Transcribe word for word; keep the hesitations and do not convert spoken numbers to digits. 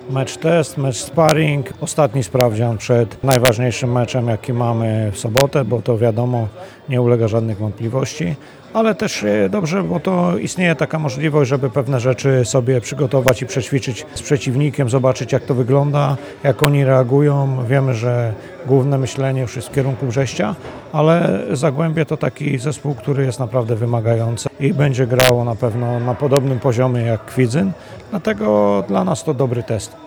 Mecz test, mecz sparring, ostatni sprawdzian przed najważniejszym meczem, jaki mamy w sobotę, bo to wiadomo, nie ulega żadnych wątpliwości, ale też dobrze, bo to istnieje taka możliwość, żeby pewne rzeczy sobie przygotować i przećwiczyć z przeciwnikiem, zobaczyć jak to wygląda, jak oni reagują. Wiemy, że główne myślenie już jest w kierunku Brześcia, ale Zagłębie to taki zespół, który jest naprawdę wymagający i będzie grało na pewno na podobnym poziomie jak Kwidzyn, dlatego dla nas to dobry test.